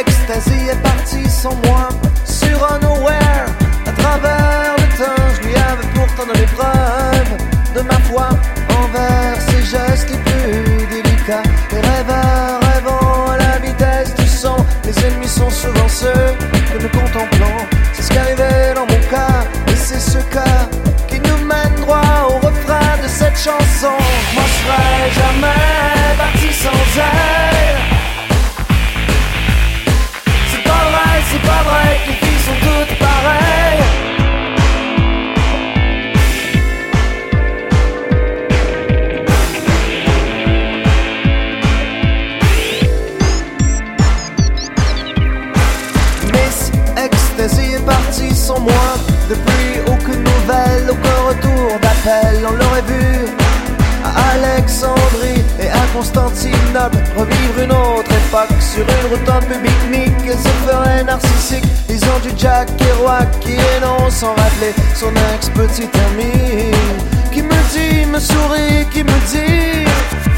Ecstasy est parti sans moi sur un nowhere. À travers le temps, je lui avais pourtant donné preuve de ma foi envers ses gestes les plus délicats. Les rêveurs rêvant à la vitesse du son, les ennemis sont souvent ceux que nous contemplons. C'est ce qui arrivait dans mon cas, et c'est ce cas qui nous mène droit au refrain de cette chanson. Moi je serai jamais parti sans elle. C'est pas vrai que les filles sont toutes pareilles. Miss Ecstasy est partie sans moi. Depuis aucune nouvelle, aucun retour d'appel. On l'aurait vu à Alexandrie et à Constantinople, revivre une autre époque sur une route un peu pique-nique. Elle se ferait narcissique, disant du Jack Kerouac qui énonce sans rappeler son ex-petite amie, qui me dit, me sourit, qui me dit